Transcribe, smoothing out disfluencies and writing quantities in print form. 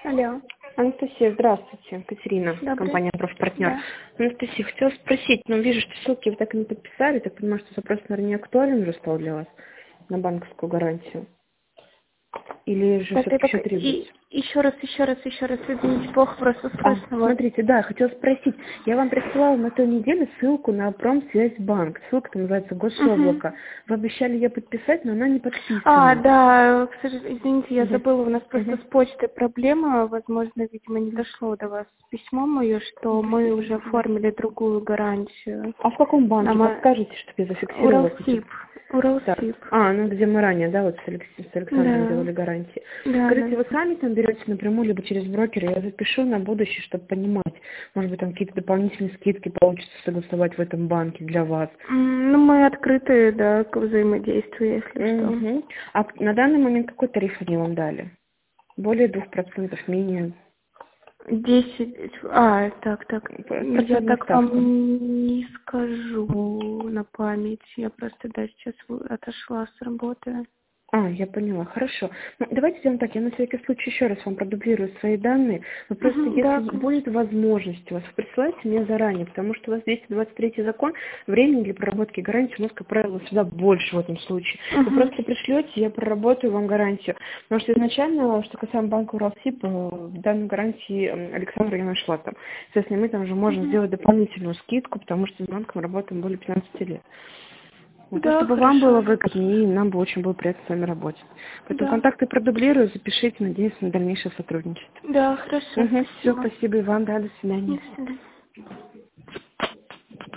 Алло. Анастасия, здравствуйте. Катерина, Добрый. компания «Профпартнер». Да. Анастасия, хотела спросить, вижу, что ссылки вы так и не подписали, так понимаю, что запрос, наверное, не актуален уже стал для вас на банковскую гарантию? Или же все-таки еще требуется? Еще раз, извините, плохо просто слышно вас. Смотрите, да, хотела спросить, я вам присылала на той неделе ссылку на Промсвязьбанк, ссылка называется Гособлако. Вы обещали ее подписать, но она не подписана. Да, извините, я Мгм. забыла, у нас просто Мгм. с почтой проблема, возможно, видимо, не дошло до вас письмо мое, что мы уже оформили другую гарантию. А в каком банке? Нам, Подскажите, чтобы я зафиксировала Уралсиб. Так. Уралсиб. Где мы ранее, да, вот с Александром Да. делали гарантии. Да. Скажите, вы сами там берете напрямую, либо через брокера? Я запишу на будущее, чтобы понимать. Может быть, там какие-то дополнительные скидки получится согласовать в этом банке для вас. Ну, мы открыты, да, к взаимодействию, если что. Угу. А на данный момент какой тариф они вам дали? Более 2%, менее? 10. Так. Я Процентная так ставка. вам не скажу на память. Я просто, сейчас отошла с работы. Я поняла, хорошо. Давайте сделаем так, я на всякий случай еще раз вам продублирую свои данные. Вы просто, Да, если конечно. будет возможность у вас, вы присылайте мне заранее, потому что у вас 223 закон, времени для проработки гарантии у нас, как правило, всегда больше в этом случае. Вы просто пришлете, я проработаю вам гарантию. Потому что изначально, что касаемо банка Уралсиб, в данной гарантии Александра я нашла там. Соответственно, мы там уже можем сделать дополнительную скидку, потому что с банком работаем более 15 лет. Да, Чтобы вам было хорошо. выгоднее, и нам бы очень было приятно с вами работать. Поэтому Да. контакты продублирую, запишите, надеюсь на дальнейшее сотрудничество. Да, хорошо, Все, спасибо. спасибо и вам, до До свидания. свидания.